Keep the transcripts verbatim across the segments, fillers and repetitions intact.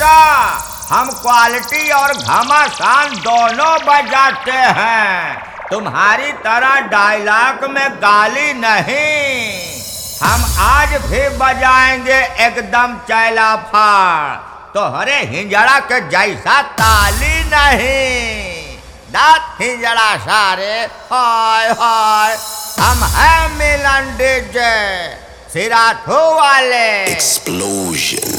बेटा, हम क्वालिटी और घमासान दोनों बजाते हैं, तुम्हारी तरह डायलॉग में गाली नहीं। हम आज भी बजाएंगे एकदम चैला फाड़, तो हरे हिंजड़ा के जैसा ताली नहीं, दांत हिंजड़ा सारे। हाय हाय, हम हैं मिलन डीजे सिराथू वाले। Explosion.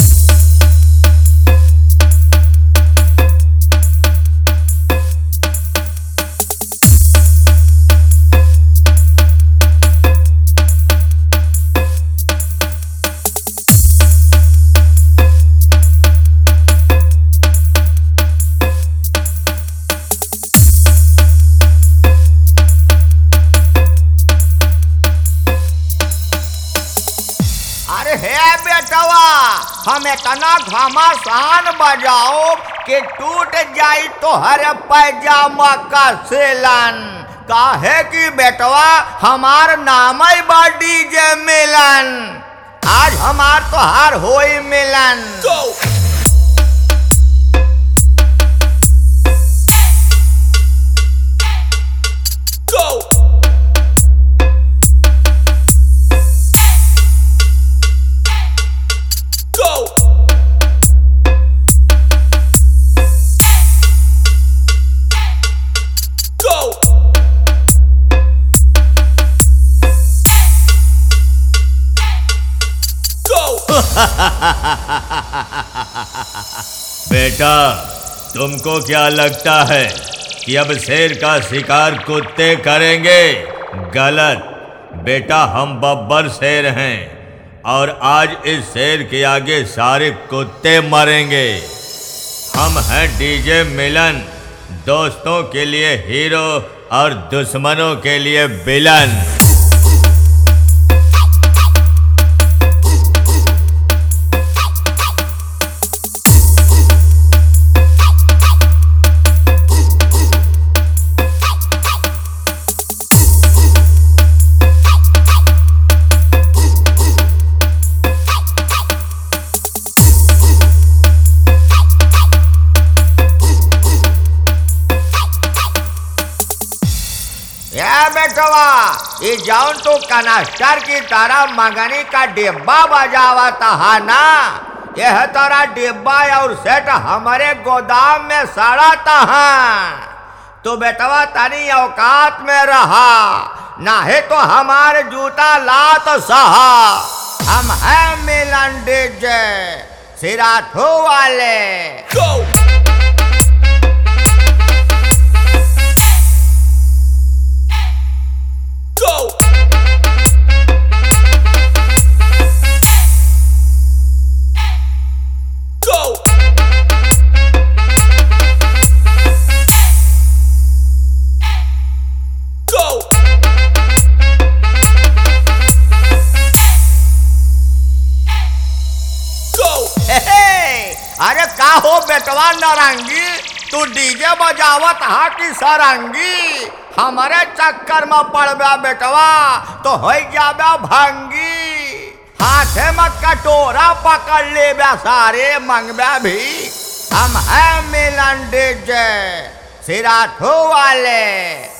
अरे हे बेटवा, हम इतना घमासान बजाओ कि टूट जाई तो हर पैजामा का सेलन। काहे कि बेटवा हमार नाम ही बा डीजे मिलन, आज हमार तो हार होई मिलन। Go! Go! Go! Go! Go! बेटा, तुमको क्या लगता है कि अब शेर का शिकार कुत्ते करेंगे? गलत बेटा, हम बब्बर शेर हैं और आज इस शेर के आगे सारे कुत्ते मरेंगे। हम हैं डीजे मिलन, दोस्तों के लिए हीरो और दुश्मनों के लिए विलन। या बेटवा, ये जाऊन तो कनास्टर की तरह मगनी का डिब्बा बजावता है ना, यह तरह डिब्बा और सेट हमारे गोदाम में सड़ाता है। तो बेटवा तनी औकात में रहा, नहीं तो हमारे जूता लात सहा। हम हैं मिलन डीजे सिराथू वाले। Go! Go! Go! Go! Go! हे हे, अरे का हो बेटवा नारंगी, तू डीजे बजावत हा कि सरंगी? हमारे चक्कर में पड़बा बेटवा तो हो जाबा भंगी, हाथे में कटोरा पकड़ ले सारे मंगबा भी। हम हैं मिलन डीजे सिराथू वाले।